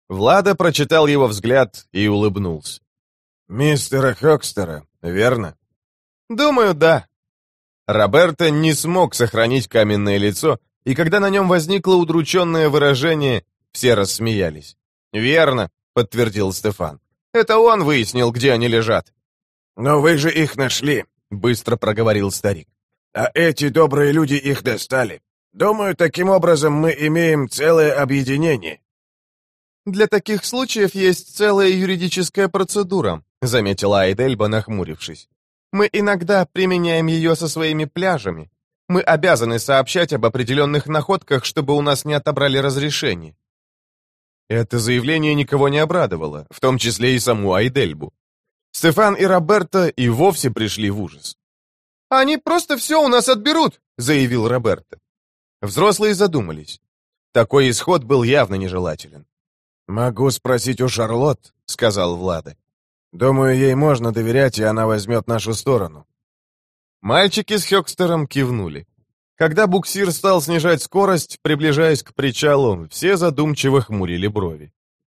Влада прочитал его взгляд и улыбнулся. «Мистера Хёкстера, верно?» «Думаю, да». Роберто не смог сохранить каменное лицо, и когда на нем возникло удрученное выражение, все рассмеялись. «Верно», — подтвердил Стефан. «Это он выяснил, где они лежат». «Но вы же их нашли», — быстро проговорил старик. «А эти добрые люди их достали. Думаю, таким образом мы имеем целое объединение». «Для таких случаев есть целая юридическая процедура», — заметила Айдельба, нахмурившись. «Мы иногда применяем ее со своими пляжами. Мы обязаны сообщать об определенных находках, чтобы у нас не отобрали разрешение». Это заявление никого не обрадовало, в том числе и саму Айдельбу. Стефан и Роберто и вовсе пришли в ужас. «Они просто все у нас отберут», — заявил Роберто. Взрослые задумались. Такой исход был явно нежелателен. «Могу спросить у Шарлотт», — сказал Влада. «Думаю, ей можно доверять, и она возьмет нашу сторону». Мальчики с Хёкстером кивнули. Когда буксир стал снижать скорость, приближаясь к причалу, все задумчиво хмурили брови.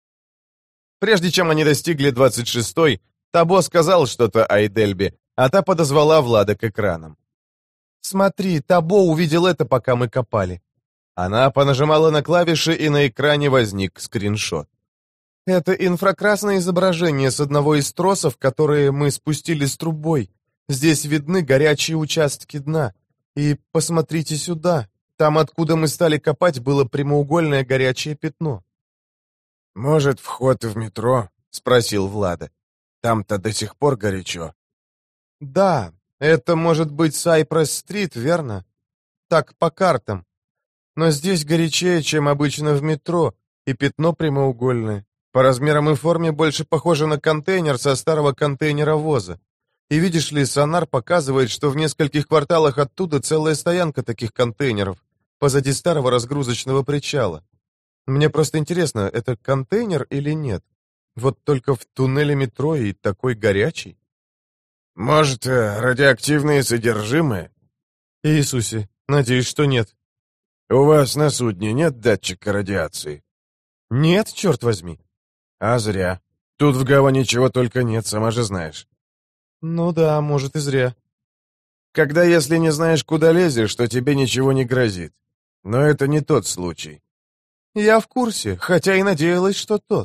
Прежде чем они достигли 26-й, Табо сказал что-то Айдельбе, а та подозвала Влада к экранам. «Смотри, Табо увидел это, пока мы копали». Она понажимала на клавиши, и на экране возник скриншот. «Это инфракрасное изображение с одного из тросов, которые мы спустили с трубой. Здесь видны горячие участки дна. И посмотрите сюда. Там, откуда мы стали копать, было прямоугольное горячее пятно». «Может, вход в метро?» — спросил Влада. «Там-то до сих пор горячо». «Да, это может быть Сайпресс-стрит, верно? Так, по картам. Но здесь горячее, чем обычно в метро, и пятно прямоугольное. По размерам и форме больше похоже на контейнер со старого контейнеровоза. И видишь ли, сонар показывает, что в нескольких кварталах оттуда целая стоянка таких контейнеров, позади старого разгрузочного причала. Мне просто интересно, это контейнер или нет? Вот только в туннеле метро и такой горячий». «Может, радиоактивные содержимые?» «Иисусе, надеюсь, что нет». «У вас на судне нет датчика радиации?» «Нет, черт возьми». «А зря. Тут в гавани чего только нет, сама же знаешь». «Ну да, может, и зря». «Когда, если не знаешь, куда лезешь, то тебе ничего не грозит. Но это не тот случай». «Я в курсе, хотя и надеялась, что тот».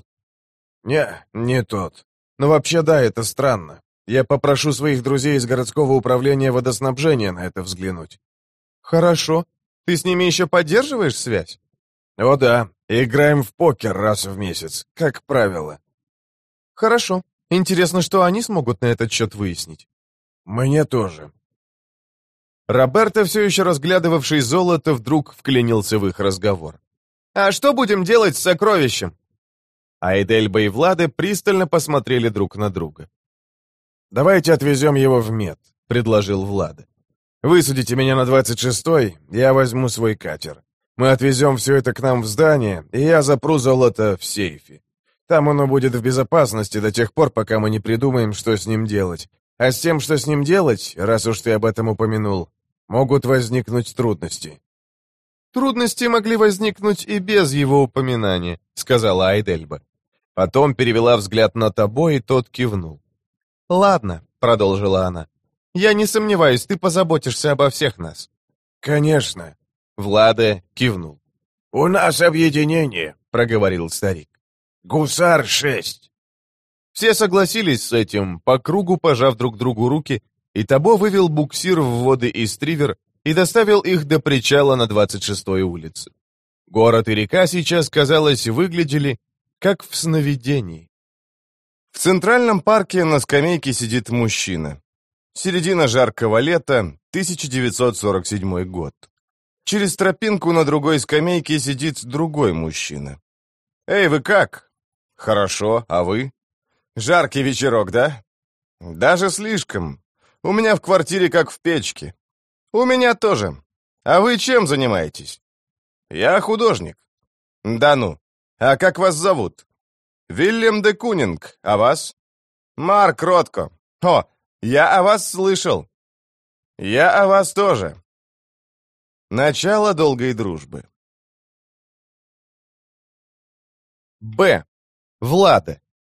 Не тот. Но вообще да, это странно. Я попрошу своих друзей из городского управления водоснабжения на это взглянуть». «Хорошо. Ты с ними еще поддерживаешь связь?» «О да, играем в покер раз в месяц, как правило». «Хорошо. Интересно, что они смогут на этот счет выяснить». «Мне тоже». Роберто, все еще разглядывавший золото, вдруг вклинился в их разговор. «А что будем делать с сокровищем?» Айдельба и Влады пристально посмотрели друг на друга. «Давайте отвезем его в мед», — предложил Влада. «Высадите меня на 26-й, я возьму свой катер. Мы отвезем все это к нам в здание, и я запру золото в сейфе. Там оно будет в безопасности до тех пор, пока мы не придумаем, что с ним делать. А с тем, что с ним делать, раз уж ты об этом упомянул, могут возникнуть трудности». «Трудности могли возникнуть и без его упоминания», — сказала Айдельба. Потом перевела взгляд на Табо, и тот кивнул. «Ладно», — продолжила она. «Я не сомневаюсь, ты позаботишься обо всех нас». «Конечно». Влада кивнул. «У нас объединение», — проговорил старик. «Гусар-6». Все согласились с этим, по кругу пожав друг другу руки, и Табо вывел буксир в воды Истривер и доставил их до причала на 26-й улице. Город и река сейчас, казалось, выглядели как в сновидении. В Центральном парке на скамейке сидит мужчина. Середина жаркого лета, 1947 год. Через тропинку на другой скамейке сидит другой мужчина. «Эй, вы как?» «Хорошо, а вы?» «Жаркий вечерок, да?» «Даже слишком. У меня в квартире как в печке». «У меня тоже. А вы чем занимаетесь?» «Я художник». «Да ну. А как вас зовут?» «Вильям де Кунинг. А вас?» «Марк Ротко. О, я о вас слышал». «Я о вас тоже». Начало долгой дружбы. Б. Влада.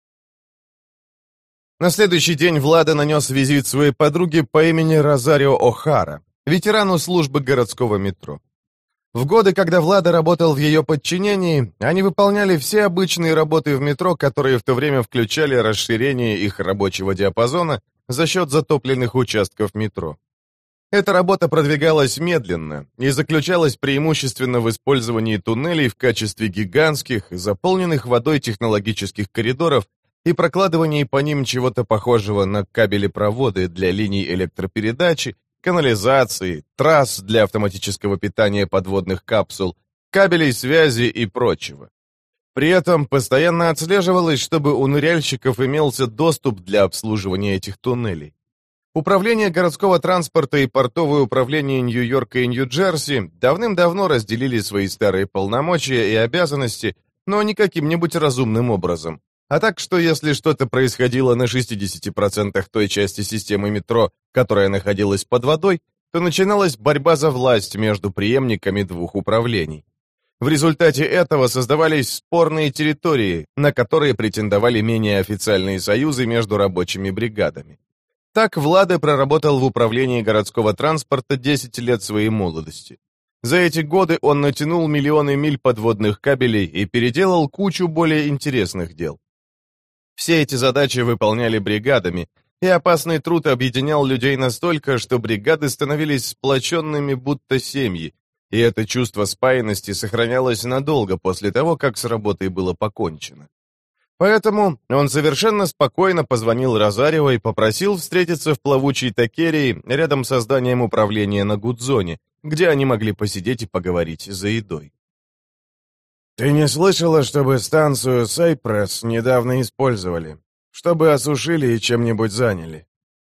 На следующий день Влада нанес визит своей подруге по имени Розарио О'Хара, ветерану службы городского метро. В годы, когда Влада работал в ее подчинении, они выполняли все обычные работы в метро, которые в то время включали расширение их рабочего диапазона за счет затопленных участков метро. Эта работа продвигалась медленно и заключалась преимущественно в использовании туннелей в качестве гигантских, заполненных водой технологических коридоров и прокладывании по ним чего-то похожего на кабели-проводы для линий электропередачи, канализации, трасс для автоматического питания подводных капсул, кабелей связи и прочего. При этом постоянно отслеживалось, чтобы у ныряльщиков имелся доступ для обслуживания этих туннелей. Управление городского транспорта и портовое управление Нью-Йорка и Нью-Джерси давным-давно разделили свои старые полномочия и обязанности, но не каким-нибудь разумным образом. А так, что если что-то происходило на 60% той части системы метро, которая находилась под водой, то начиналась борьба за власть между преемниками двух управлений. В результате этого создавались спорные территории, на которые претендовали менее официальные союзы между рабочими бригадами. Так Влада проработал в управлении городского транспорта 10 лет своей молодости. За эти годы он натянул миллионы миль подводных кабелей и переделал кучу более интересных дел. Все эти задачи выполняли бригадами, и опасный труд объединял людей настолько, что бригады становились сплоченными будто семьи, и это чувство спаянности сохранялось надолго после того, как с работой было покончено. Поэтому он совершенно спокойно позвонил Розарио и попросил встретиться в плавучей Такерии рядом с зданием управления на Гудзоне, где они могли посидеть и поговорить за едой. «Ты не слышала, чтобы станцию Сайпресс недавно использовали? Чтобы осушили и чем-нибудь заняли?»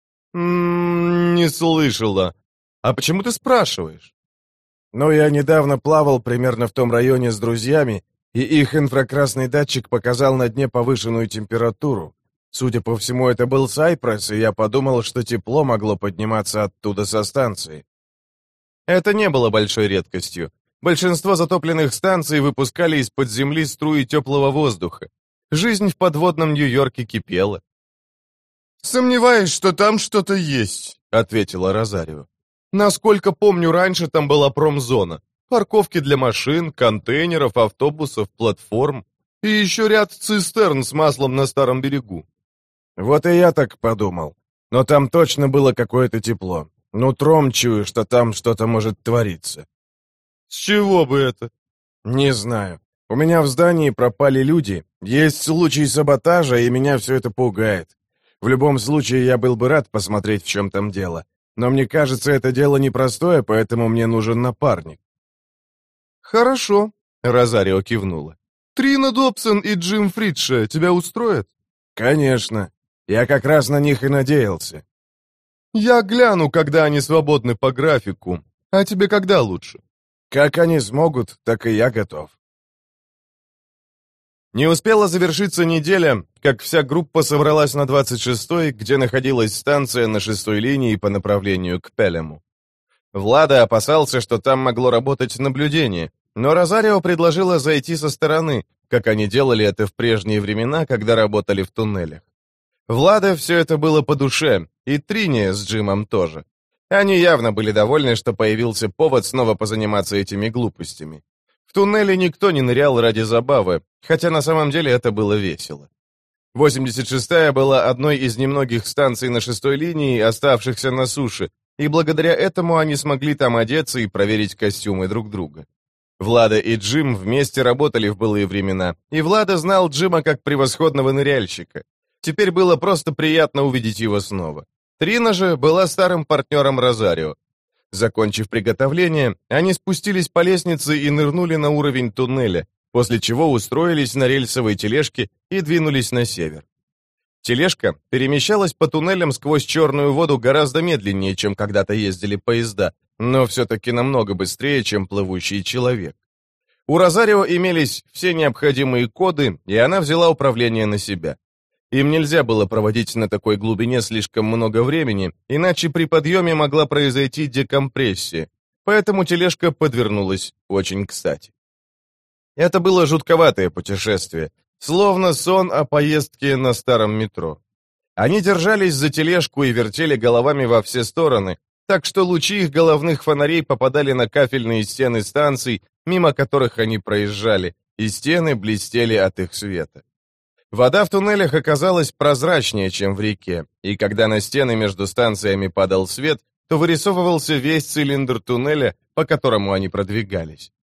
Не слышала. А почему ты спрашиваешь?» «Ну, я недавно плавал примерно в том районе с друзьями, и их инфракрасный датчик показал на дне повышенную температуру. Судя по всему, это был Сайпресс, и я подумал, что тепло могло подниматься оттуда со станции». Это не было большой редкостью. Большинство затопленных станций выпускали из-под земли струи теплого воздуха. Жизнь в подводном Нью-Йорке кипела. «Сомневаюсь, что там что-то есть», — ответила Розарио. «Насколько помню, раньше там была промзона. Парковки для машин, контейнеров, автобусов, платформ. И еще ряд цистерн с маслом на старом берегу». «Вот и я так подумал. Но там точно было какое-то тепло. Нутром чую, что там что-то может твориться». «С чего бы это?» «Не знаю. У меня в здании пропали люди. Есть случай саботажа, и меня все это пугает. В любом случае, я был бы рад посмотреть, в чем там дело. Но мне кажется, это дело непростое, поэтому мне нужен напарник». «Хорошо», — Розарио кивнула. «Трина Добсон и Джим Фридше тебя устроят?» «Конечно. Я как раз на них и надеялся». «Я гляну, когда они свободны по графику. А тебе когда лучше?» «Как они смогут, так и я готов». Не успела завершиться неделя, как вся группа собралась на 26-й, где находилась станция на 6-й линии по направлению к Пелему. Влада опасался, что там могло работать наблюдение, но Розарио предложила зайти со стороны, как они делали это в прежние времена, когда работали в туннелях. Влада все это было по душе, и Трине с Джимом тоже. Они явно были довольны, что появился повод снова позаниматься этими глупостями. В туннеле никто не нырял ради забавы, хотя на самом деле это было весело. 86-я была одной из немногих станций на 6-й линии, оставшихся на суше, и благодаря этому они смогли там одеться и проверить костюмы друг друга. Влада и Джим вместе работали в былые времена, и Влада знал Джима как превосходного ныряльщика. Теперь было просто приятно увидеть его снова. Трина же была старым партнером Розарио. Закончив приготовление, они спустились по лестнице и нырнули на уровень туннеля, после чего устроились на рельсовой тележке и двинулись на север. Тележка перемещалась по туннелям сквозь черную воду гораздо медленнее, чем когда-то ездили поезда, но все-таки намного быстрее, чем плывущий человек. У Розарио имелись все необходимые коды, и она взяла управление на себя. Им нельзя было проводить на такой глубине слишком много времени, иначе при подъеме могла произойти декомпрессия, поэтому тележка подвернулась очень кстати. Это было жутковатое путешествие, Словно сон о поездке на старом метро. Они держались за тележку и вертели головами во все стороны, так что лучи их головных фонарей попадали на кафельные стены станций, мимо которых они проезжали, и стены блестели от их света. Вода в туннелях оказалась прозрачнее, чем в реке, и когда на стены между станциями падал свет, то вырисовывался весь цилиндр туннеля, по которому они продвигались.